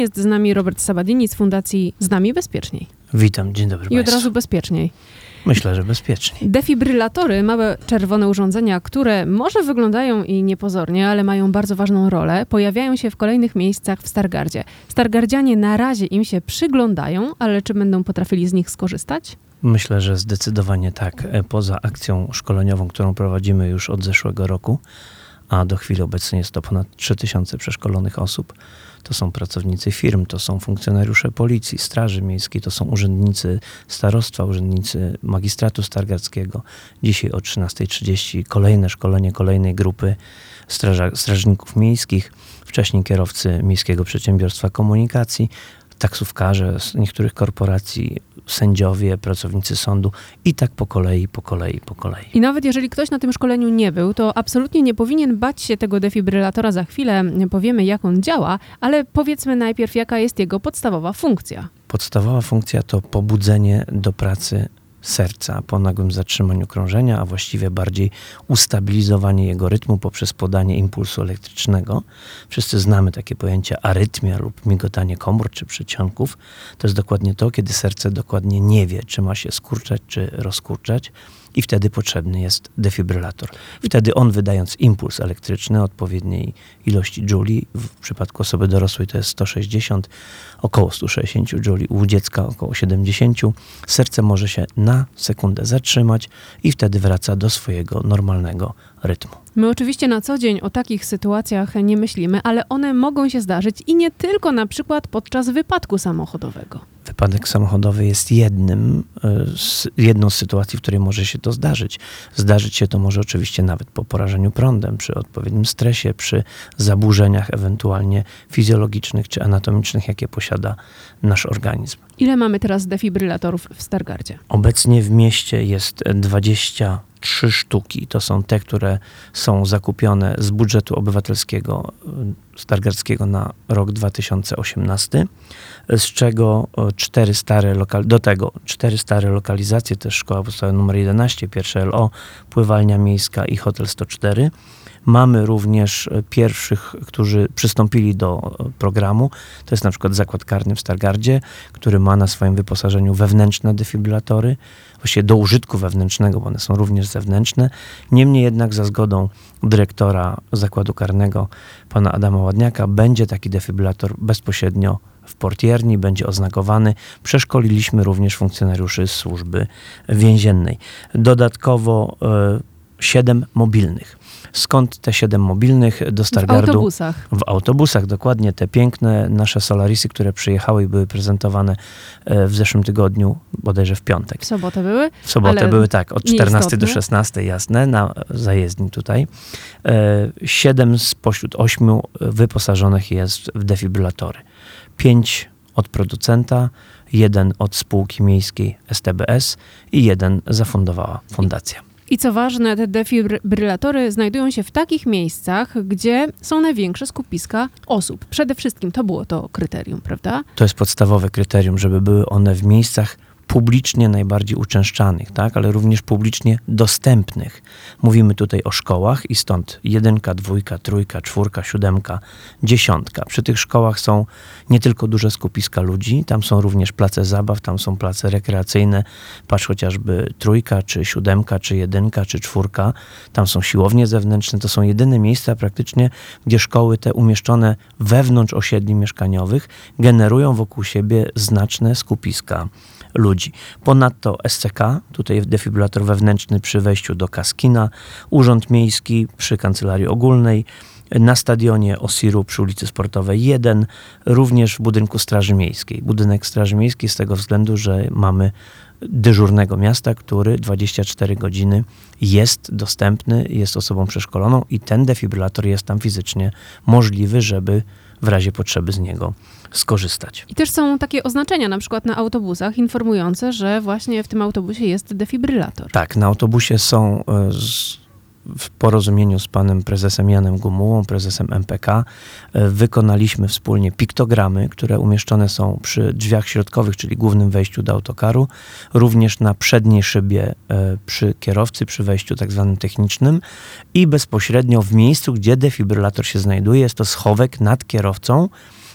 Jest z nami Robert Sabadini z Fundacji Z nami Bezpieczniej. Witam, dzień dobry I Państwu. od razu bezpieczniej. Myślę, że bezpieczniej. Defibrylatory, małe czerwone urządzenia, które może wyglądają i niepozornie, ale mają bardzo ważną rolę, pojawiają się w kolejnych miejscach w Stargardzie. Stargardzianie na razie im się przyglądają, ale czy będą potrafili z nich skorzystać? Myślę, że zdecydowanie tak. Poza akcją szkoleniową, którą prowadzimy już od zeszłego roku, a do chwili obecnej jest to ponad 3000 przeszkolonych osób. To są pracownicy firm, to są funkcjonariusze policji, straży miejskiej, to są urzędnicy starostwa, urzędnicy magistratu stargardzkiego. Dzisiaj o 13:30 kolejne szkolenie kolejnej grupy strażników miejskich, wcześniej kierowcy Miejskiego Przedsiębiorstwa Komunikacji, taksówkarze z niektórych korporacji, sędziowie, pracownicy sądu i tak po kolei. I nawet jeżeli ktoś na tym szkoleniu nie był, to absolutnie nie powinien bać się tego defibrylatora. Za chwilę powiemy, jak on działa, ale powiedzmy najpierw, jaka jest jego podstawowa funkcja. Podstawowa funkcja to pobudzenie do pracy serca po nagłym zatrzymaniu krążenia, a właściwie bardziej ustabilizowanie jego rytmu poprzez podanie impulsu elektrycznego. Wszyscy znamy takie pojęcia arytmia lub migotanie komór czy przedsionków. To jest dokładnie to, kiedy serce dokładnie nie wie, czy ma się skurczać, czy rozkurczać. I wtedy potrzebny jest defibrylator. Wtedy on, wydając impuls elektryczny odpowiedniej ilości jouli, w przypadku osoby dorosłej to jest 160, około 160 jouli, u dziecka około 70, serce może się na sekundę zatrzymać i wtedy wraca do swojego normalnego rytmu. My oczywiście na co dzień o takich sytuacjach nie myślimy, ale one mogą się zdarzyć i nie tylko na przykład podczas wypadku samochodowego. Wypadek samochodowy jest jedną z sytuacji, w której może się to zdarzyć. Zdarzyć się to może oczywiście nawet po porażeniu prądem, przy odpowiednim stresie, przy zaburzeniach ewentualnie fizjologicznych czy anatomicznych, jakie posiada nasz organizm. Ile mamy teraz defibrylatorów w Stargardzie? Obecnie w mieście jest 23 sztuki. To są te, które są zakupione z budżetu obywatelskiego stargardzkiego na rok 2018, z czego 4 stare lokalizacje, to jest Szkoła Podstawowa nr 11, pierwsze LO, Pływalnia Miejska i Hotel 104. Mamy również pierwszych, którzy przystąpili do programu. To jest na przykład Zakład Karny w Stargardzie, który ma na swoim wyposażeniu wewnętrzne defibrylatory, właściwie do użytku wewnętrznego, bo one są również zewnętrzne. Niemniej jednak za zgodą dyrektora Zakładu Karnego, pana Adama Ładniaka, będzie taki defibrylator bezpośrednio w portierni, będzie oznakowany. Przeszkoliliśmy również funkcjonariuszy z służby więziennej. Dodatkowo 7 mobilnych. Skąd te 7 mobilnych do Stargardu? W autobusach. W autobusach, dokładnie. Te piękne nasze Solarisy, które przyjechały i były prezentowane w zeszłym tygodniu, bodajże w piątek. W sobotę były? W sobotę były, tak, od 14 do nieistotne. 16, jasne, na zajezdni tutaj. 7 spośród 8 wyposażonych jest w defibrylatory. 5 od producenta, 1 od spółki miejskiej STBS i 1 zafundowała fundacja. I co ważne, te defibrylatory znajdują się w takich miejscach, gdzie są największe skupiska osób. Przede wszystkim to było to kryterium, prawda? To jest podstawowe kryterium, żeby były one w miejscach publicznie najbardziej uczęszczanych, tak? Ale również publicznie dostępnych. Mówimy tutaj o szkołach i stąd 1, 2, 3, 4, 7, 10. Przy tych szkołach są nie tylko duże skupiska ludzi, tam są również place zabaw, tam są place rekreacyjne, patrz chociażby 3, czy 7, czy 1, czy 4. Tam są siłownie zewnętrzne, to są jedyne miejsca praktycznie, gdzie szkoły te umieszczone wewnątrz osiedli mieszkaniowych generują wokół siebie znaczne skupiska ludzi. Ponadto SCK, tutaj defibrylator wewnętrzny przy wejściu do Kaskina, Urząd Miejski przy Kancelarii Ogólnej, na stadionie Osiru przy ulicy Sportowej 1, również w budynku Straży Miejskiej. Budynek Straży Miejskiej z tego względu, że mamy dyżurnego miasta, który 24 godziny jest dostępny, jest osobą przeszkoloną i ten defibrylator jest tam fizycznie możliwy, żeby w razie potrzeby z niego skorzystać. I też są takie oznaczenia, na przykład na autobusach, informujące, że właśnie w tym autobusie jest defibrylator. Tak, na autobusie są w porozumieniu z panem prezesem Janem Gumułą, prezesem MPK, wykonaliśmy wspólnie piktogramy, które umieszczone są przy drzwiach środkowych, czyli głównym wejściu do autokaru, również na przedniej szybie przy kierowcy, przy wejściu tak zwanym technicznym i bezpośrednio w miejscu, gdzie defibrylator się znajduje. Jest to schowek nad kierowcą,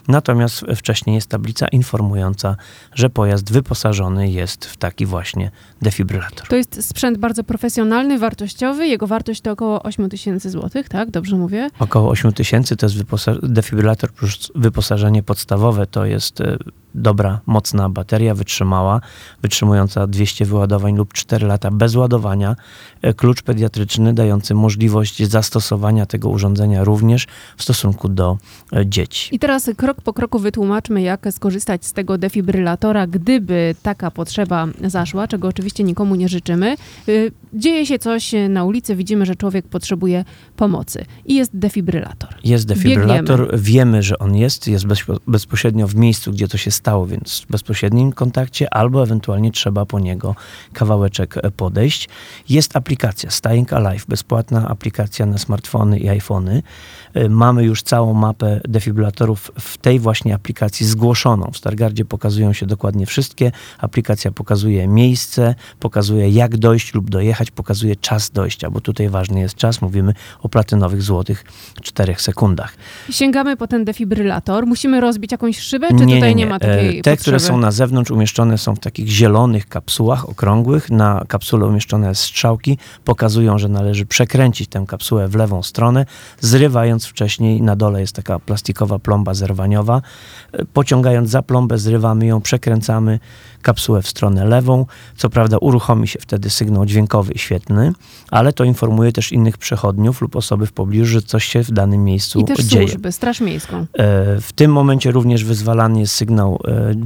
natomiast wcześniej jest tablica informująca, że pojazd wyposażony jest w taki właśnie defibrylator. To jest sprzęt bardzo profesjonalny, wartościowy. Jego wartość to około 8 000 złotych, tak? Dobrze mówię? Około 8 000 to jest defibrylator plus wyposażenie podstawowe, to jest dobra, mocna bateria wytrzymała, wytrzymująca 200 wyładowań lub 4 lata bez ładowania. Klucz pediatryczny dający możliwość zastosowania tego urządzenia również w stosunku do dzieci. I teraz krok po kroku wytłumaczmy, jak skorzystać z tego defibrylatora, gdyby taka potrzeba zaszła, czego oczywiście nikomu nie życzymy. Dzieje się coś na ulicy, widzimy, że człowiek potrzebuje pomocy i jest defibrylator. Jest defibrylator, wiemy, że on jest bezpośrednio w miejscu, gdzie to się stało, więc w bezpośrednim kontakcie, albo ewentualnie trzeba po niego kawałeczek podejść. Jest aplikacja Staying Alive, bezpłatna aplikacja na smartfony i iPhony. Mamy już całą mapę defibrylatorów w tej właśnie aplikacji zgłoszoną. W Stargardzie pokazują się dokładnie wszystkie. Aplikacja pokazuje miejsce, pokazuje jak dojść lub dojechać, pokazuje czas dojścia, bo tutaj ważny jest czas. Mówimy o platynowych złotych 4 sekundach. Sięgamy po ten defibrylator. Musimy rozbić jakąś szybę, czy tutaj nie ma takiej Te, potrzeby? które są na zewnątrz, umieszczone są w takich zielonych kapsułach okrągłych. Na kapsule umieszczone strzałki pokazują, że należy przekręcić tę kapsułę w lewą stronę, zrywając wcześniej, na dole jest taka plastikowa plomba zerwaniowa. Pociągając za plombę, zrywamy ją, przekręcamy kapsułę w stronę lewą. Co prawda uruchomi się wtedy sygnał dźwiękowy i świetlny, ale to informuje też innych przechodniów lub osoby w pobliżu, że coś się w danym miejscu dzieje. I też służby, Straż Miejską. W tym momencie również wyzwalany jest sygnał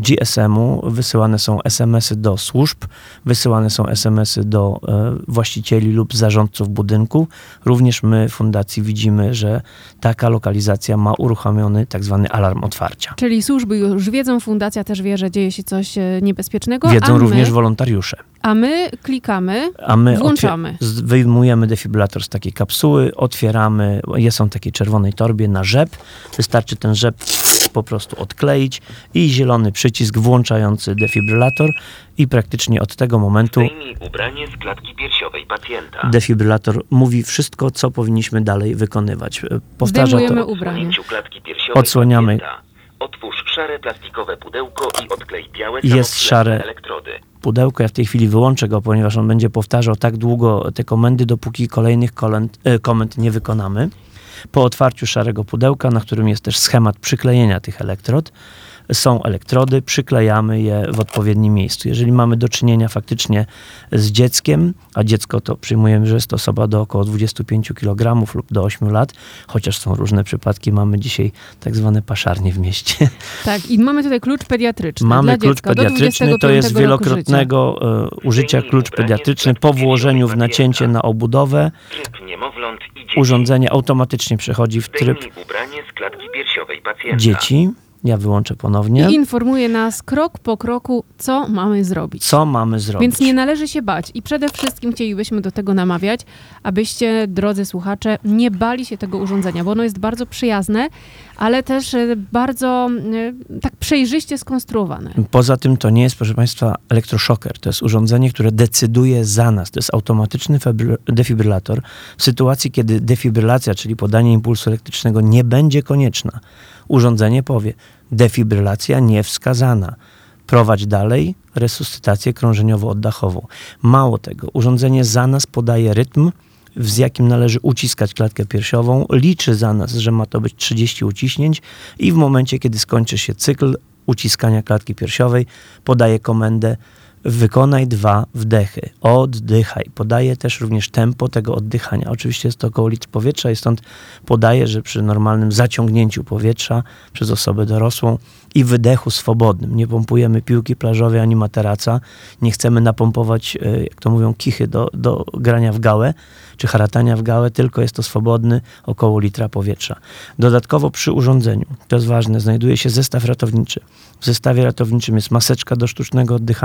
GSM-u, wysyłane są SMS-y do służb, wysyłane są SMS-y do właścicieli lub zarządców budynku. Również my w fundacji widzimy, że taka lokalizacja ma uruchomiony tak zwany alarm otwarcia. Czyli służby już wiedzą, fundacja też wie, że dzieje się coś niebezpiecznego. Wiedzą również wolontariusze. A my klikamy, włączamy. Wyjmujemy defibrylator z takiej kapsuły, otwieramy, są w takiej czerwonej torbie na rzep. Wystarczy ten rzep po prostu odkleić i zielony przycisk włączający defibrylator i praktycznie od tego momentu Zdejmij ubranie z klatki piersiowej pacjenta. defibrylator mówi wszystko, co powinniśmy dalej wykonywać. Powtarza Zdejmujemy to. ubranie. Klatki piersiowej Odsłaniamy. pacjenta. Otwórz szare plastikowe pudełko i odklej białe Jest samoklejne szare elektrody. pudełko. Ja w tej chwili wyłączę go, ponieważ on będzie powtarzał tak długo te komendy, dopóki kolejnych komend nie wykonamy. Po otwarciu szarego pudełka, na którym jest też schemat przyklejenia tych elektrod, są elektrody, przyklejamy je w odpowiednim miejscu. Jeżeli mamy do czynienia faktycznie z dzieckiem, a dziecko to przyjmujemy, że jest to osoba do około 25 kg lub do 8 lat, chociaż są różne przypadki, mamy dzisiaj tak zwane paszarnie w mieście. Tak, i mamy tutaj klucz pediatryczny. Mamy dla klucz dziecka pediatryczny, to jest wielokrotnego użycia klucz pediatryczny po włożeniu w nacięcie na obudowę. Tryb niemowląt i dzieci. Urządzenie automatycznie przechodzi w tryb Zdejmij ubranie z klatki piersiowej pacjenta. dzieci. Ja wyłączę ponownie. I informuje nas krok po kroku, co mamy zrobić. Co mamy zrobić? Więc nie należy się bać. I przede wszystkim chcielibyśmy do tego namawiać, abyście, drodzy słuchacze, nie bali się tego urządzenia, bo ono jest bardzo przyjazne, ale też bardzo tak przejrzyście skonstruowane. Poza tym to nie jest, proszę Państwa, elektroszoker. To jest urządzenie, które decyduje za nas. To jest automatyczny defibrylator. W sytuacji, kiedy defibrylacja, czyli podanie impulsu elektrycznego nie będzie konieczna, urządzenie powie: defibrylacja niewskazana. Prowadź dalej resuscytację krążeniowo-oddachową. Mało tego, urządzenie za nas podaje rytm, z jakim należy uciskać klatkę piersiową, liczy za nas, że ma to być 30 uciśnięć i w momencie, kiedy skończy się cykl uciskania klatki piersiowej, podaje komendę: wykonaj 2 wdechy, oddychaj. Podaje też również tempo tego oddychania. Oczywiście jest to około litr powietrza i stąd podaje, że przy normalnym zaciągnięciu powietrza przez osobę dorosłą i wydechu swobodnym, nie pompujemy piłki plażowej ani materaca, nie chcemy napompować, jak to mówią, kichy do grania w gałę, czy haratania w gałę, tylko jest to swobodny około litra powietrza. Dodatkowo przy urządzeniu, to jest ważne, znajduje się zestaw ratowniczy. W zestawie ratowniczym jest maseczka do sztucznego oddychania,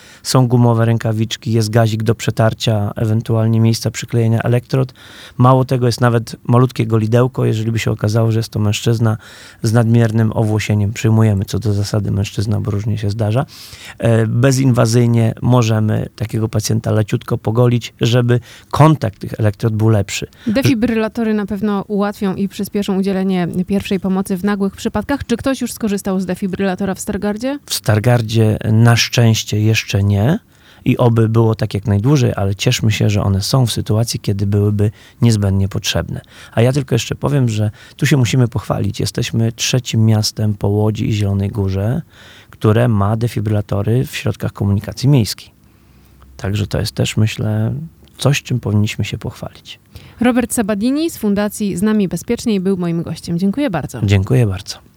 są gumowe rękawiczki, jest gazik do przetarcia, ewentualnie miejsca przyklejenia elektrod. Mało tego, jest nawet malutkie golidełko, jeżeli by się okazało, że jest to mężczyzna z nadmiernym owłosieniem. Przyjmujemy co do zasady mężczyzna, bo różnie się zdarza. Bezinwazyjnie możemy takiego pacjenta leciutko pogolić, żeby kontakt tych elektrod był lepszy. Defibrylatory na pewno ułatwią i przyspieszą udzielenie pierwszej pomocy w nagłych przypadkach. Czy ktoś już skorzystał z defibrylatora w Stargardzie? W Stargardzie na szczęście jeszcze nie i oby było tak jak najdłużej, ale cieszmy się, że one są w sytuacji, kiedy byłyby niezbędnie potrzebne. A ja tylko jeszcze powiem, że tu się musimy pochwalić. Jesteśmy 3. miastem po Łodzi i Zielonej Górze, które ma defibrylatory w środkach komunikacji miejskiej. Także to jest też, myślę, coś, czym powinniśmy się pochwalić. Robert Sabadini z Fundacji Z nami Bezpieczniej był moim gościem. Dziękuję bardzo. Dziękuję bardzo.